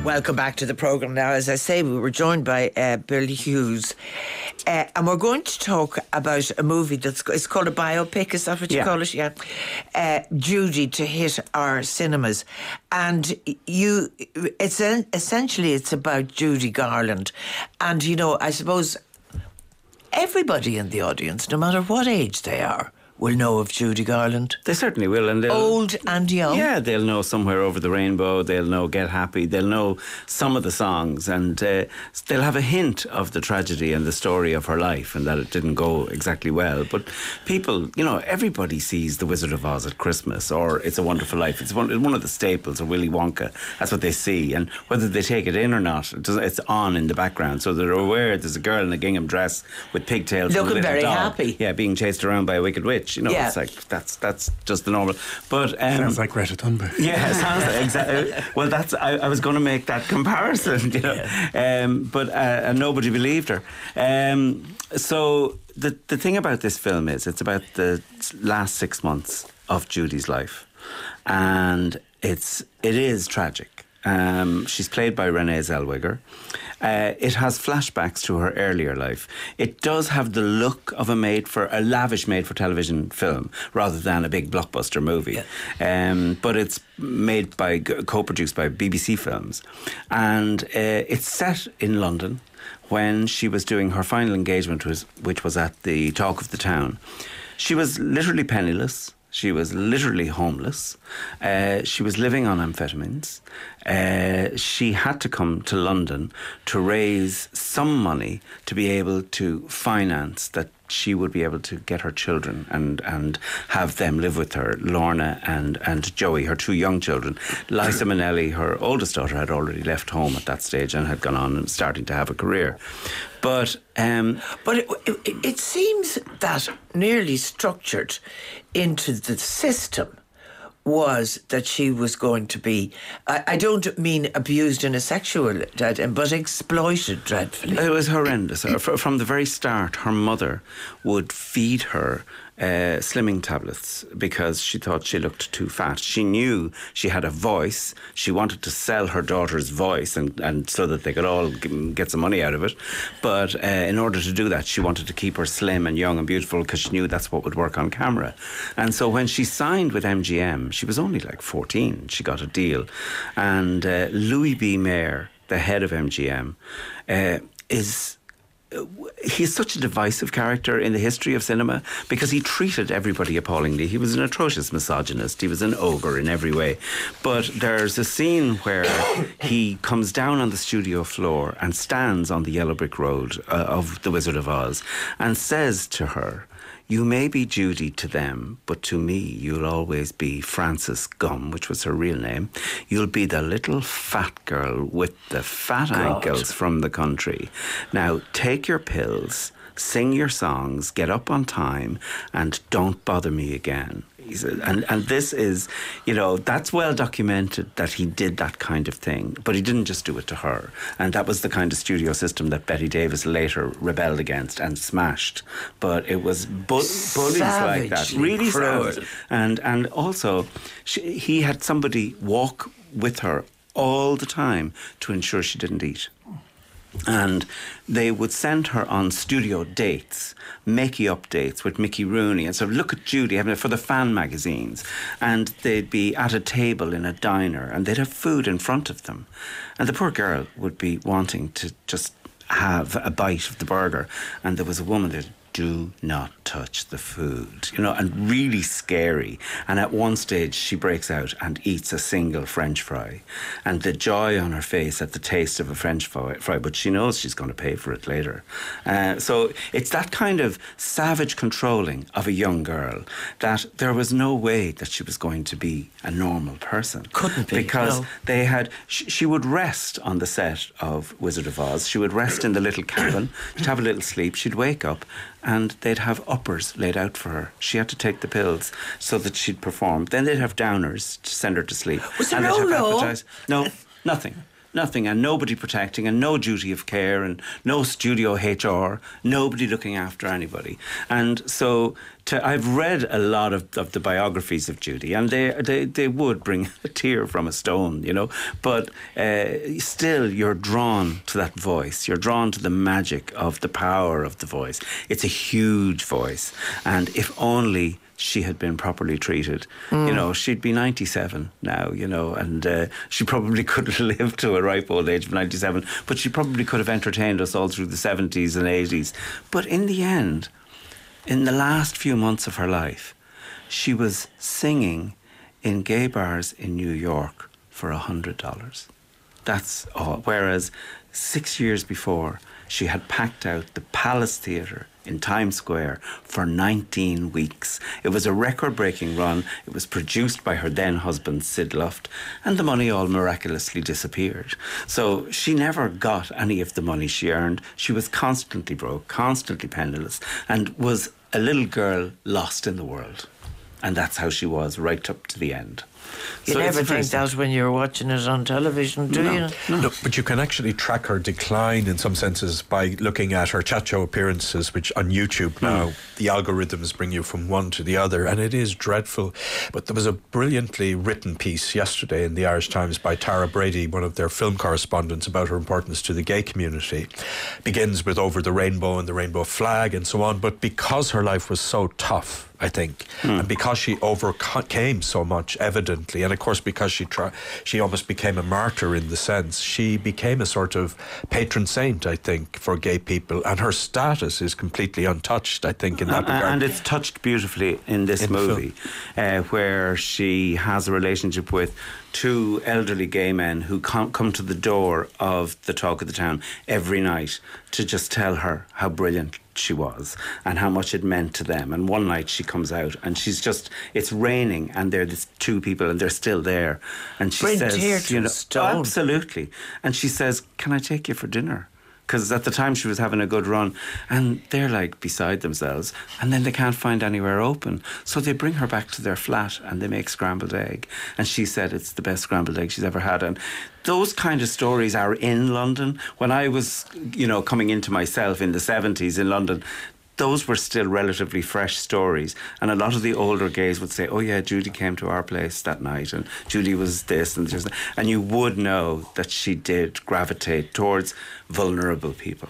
Welcome back to the programme now. As I say, we were joined by Bill Hughes, and we're going to talk about a movie it's called a biopic, is that what you call it? Yeah. Judy, to hit our cinemas. And essentially it's about Judy Garland. And, you know, I suppose everybody in the audience, no matter what age they are, will know of Judy Garland. They certainly will. And old and young. Yeah, they'll know Somewhere Over the Rainbow, they'll know Get Happy, they'll know some of the songs, and they'll have a hint of the tragedy and the story of her life and that it didn't go exactly well. But people, you know, everybody sees The Wizard of Oz at Christmas, or It's a Wonderful Life. It's one of the staples, or Willy Wonka. That's what they see. And whether they take it in or not, it's on in the background. So they're aware there's a girl in a gingham dress with pigtails. Looking very happy. Yeah, being chased around by a wicked witch. You know, it's like that's just the normal. But sounds like Greta Thunberg. Yeah, it sounds like, exactly. Well, I was going to make that comparison, you know, but nobody believed her. So the thing about this film is it's about the last 6 months of Judy's life, and it is tragic. She's played by Renee Zellweger. It has flashbacks to her earlier life. It does have the look of a lavish made-for-television film rather than a big blockbuster movie. Yeah. But it's co-produced by BBC Films. And it's set in London when she was doing her final engagement, which was at the Talk of the Town. She was literally penniless. She was literally homeless. She was living on amphetamines. She had to come to London to raise some money to be able to finance that she would be able to get her children and have them live with her, Lorna and Joey, her 2 young children. Liza Minnelli, her oldest daughter, had already left home at that stage and had gone on and starting to have a career. But it seems that nearly structured into the system was that she was going to be, I don't mean abused in a sexual but exploited dreadfully. It was horrendous. From the very start, her mother would feed her slimming tablets because she thought she looked too fat. She knew she had a voice. She wanted to sell her daughter's voice and so that they could all get some money out of it. But in order to do that, she wanted to keep her slim and young and beautiful because she knew that's what would work on camera. And so when she signed with MGM, she was only like 14. She got a deal. And Louis B. Mayer, the head of MGM, he's such a divisive character in the history of cinema because he treated everybody appallingly. He was an atrocious misogynist. He was an ogre in every way. But there's a scene where he comes down on the studio floor and stands on the yellow brick road of The Wizard of Oz and says to her, "You may be Judy to them, but to me you'll always be Frances Gumm," which was her real name. "You'll be the little fat girl with the fat ankles from the country. Now take your pills, sing your songs, get up on time, and don't bother me again." And this is, you know, that's well documented that he did that kind of thing, but he didn't just do it to her. And that was the kind of studio system that Betty Davis later rebelled against and smashed. But it was bullies like that, really savage. And also, he had somebody walk with her all the time to ensure she didn't eat. And they would send her on studio dates, make-up dates with Mickey Rooney, and so look at Judy having it for the fan magazines. And they'd be at a table in a diner and they'd have food in front of them. And the poor girl would be wanting to just have a bite of the burger. And there was a woman that do not touch the food, you know, and really scary. And at one stage she breaks out and eats a single French fry, and the joy on her face at the taste of a French fry, but she knows she's going to pay for it later. So it's that kind of savage controlling of a young girl that there was no way that she was going to be a normal person. Couldn't be. Because no. they had, she would rest on the set of Wizard of Oz. She would rest in the little cabin. She'd have a little sleep. She'd wake up and they'd have uppers laid out for her. She had to take the pills so that she'd perform. Then they'd have downers to send her to sleep. Was there no law? No, nothing. nothing, and nobody protecting, and no duty of care, and no studio HR, nobody looking after anybody. And so I've read a lot of the biographies of Judy, and they would bring a tear from a stone, you know. But still, you're drawn to that voice. You're drawn to the magic of the power of the voice. It's a huge voice, and if only she had been properly treated, you know, she'd be 97 now, you know, and she probably could have lived to a ripe old age of 97, but she probably could have entertained us all through the 70s and 80s. But in the end, in the last few months of her life, she was singing in gay bars in New York for $100. That's all. Whereas 6 years before, she had packed out the Palace Theatre in Times Square for 19 weeks. It was a record-breaking run. It was produced by her then-husband, Sid Luft, and the money all miraculously disappeared. So she never got any of the money she earned. She was constantly broke, constantly penniless, and was a little girl lost in the world. And that's how she was right up to the end. You never think that when you're watching it on television, do you? No, but you can actually track her decline in some senses by looking at her chat show appearances, which on YouTube now, the algorithms bring you from one to the other, and it is dreadful. But there was a brilliantly written piece yesterday in the Irish Times by Tara Brady, one of their film correspondents, about her importance to the gay community. Begins with Over the Rainbow and the rainbow flag and so on, but because her life was so tough, I think, and because she overcame so much, evidently, and of course because she almost became a martyr in the sense, she became a sort of patron saint, I think, for gay people, and her status is completely untouched, I think, in that regard. And it's touched beautifully in this movie, where she has a relationship with two elderly gay men who come to the door of the Talk of the Town every night to just tell her how brilliant she was and how much it meant to them. And one night she comes out and it's raining and they're these two people and they're still there. And she says, you know, absolutely. And she says, can I take you for dinner? Because at the time she was having a good run, and they're like beside themselves, and then they can't find anywhere open, so they bring her back to their flat and they make scrambled egg, and she said it's the best scrambled egg she's ever had. And those kind of stories are in London. When I was, you know, coming into myself in the 70s in London, those were still relatively fresh stories, and a lot of the older gays would say, oh yeah, Judy came to our place that night and Judy was this and this, and you would know that she did gravitate towards vulnerable people.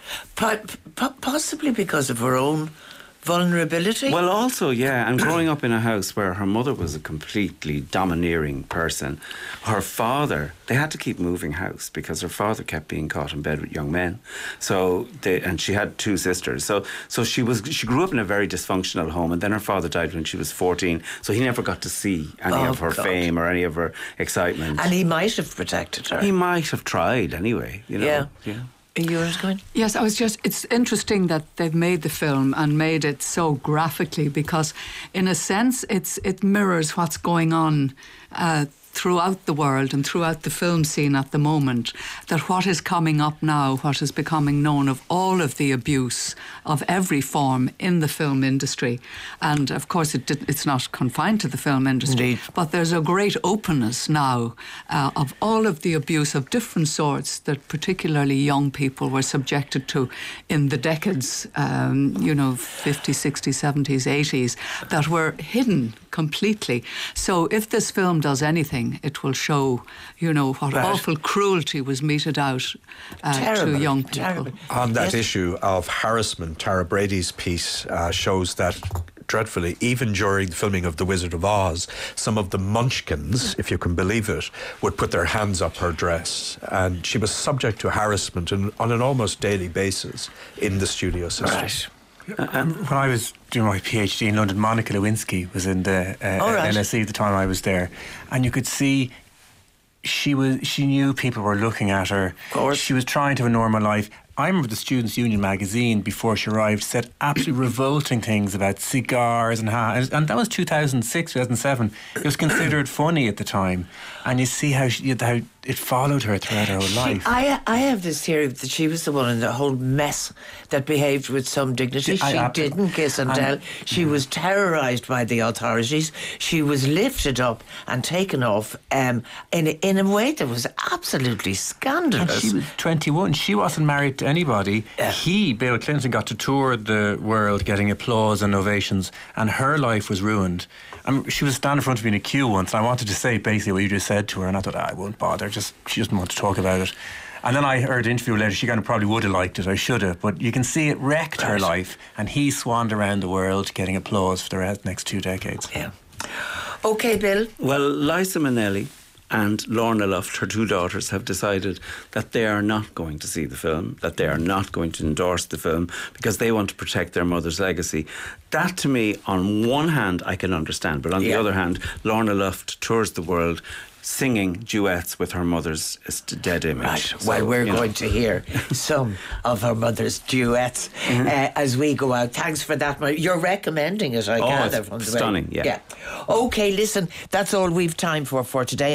Possibly because of her own vulnerability? Well, also, yeah, and growing up in a house where her mother was a completely domineering person, her father, they had to keep moving house because her father kept being caught in bed with young men. And she had two sisters. So she grew up in a very dysfunctional home, and then her father died when she was 14, so he never got to see any of her fame or any of her excitement. And he might have protected her. He might have tried anyway, you know. Yeah. Yours going? Yes, it's interesting that they've made the film and made it so graphically, because in a sense it mirrors what's going on throughout the world and throughout the film scene at the moment, that what is coming up now, what is becoming known of all of the abuse of every form in the film industry. And of course it's not confined to the film industry. Indeed. But there's a great openness now of all of the abuse of different sorts that particularly young people were subjected to in the decades, 50s, 60s, 70s, 80s, that were hidden completely. So if this film does anything, it will show, what awful cruelty was meted out to young people. Terrible. On that issue of harassment, Tara Brady's piece shows that dreadfully, even during the filming of The Wizard of Oz, some of the munchkins, if you can believe it, would put their hands up her dress, and she was subject to harassment on an almost daily basis in the studio system. Right. When I was doing my PhD in London, Monica Lewinsky was in the LSE at the time I was there, and you could see she knew people were looking at her. Of course. She was trying to have a normal life. I remember the Students' Union magazine, before she arrived, said absolutely revolting things about cigars and and that was 2006, 2007. It was considered funny at the time. And you see how it followed her throughout her whole life. I have this theory that she was the one in the whole mess that behaved with some dignity. She didn't kiss and tell. She was terrorised by the authorities. She was lifted up and taken off in a way that was absolutely scandalous. And she was 21. She wasn't married to anybody. Bill Clinton, got to tour the world getting applause and ovations, and her life was ruined. She was standing in front of me in a queue once, and I wanted to say basically what you just said to her, and I thought, I won't bother. She doesn't want to talk about it. And then I heard an interview later, she kind of probably would have liked it, I should have, but you can see it wrecked her life, and he swanned around the world getting applause for the next 2 decades. Yeah. OK, Bill. Well, Liza Minnelli and Lorna Luft, her 2 daughters, have decided that they are not going to see the film, that they are not going to endorse the film because they want to protect their mother's legacy. That, to me, on one hand, I can understand, but on the other hand, Lorna Luft tours the world singing duets with her mother's dead image. Right. So, well, we're going to hear some of her mother's duets as we go out. Thanks for that. You're recommending it, I gather. It's stunning, yeah. OK, listen, that's all we've time for today.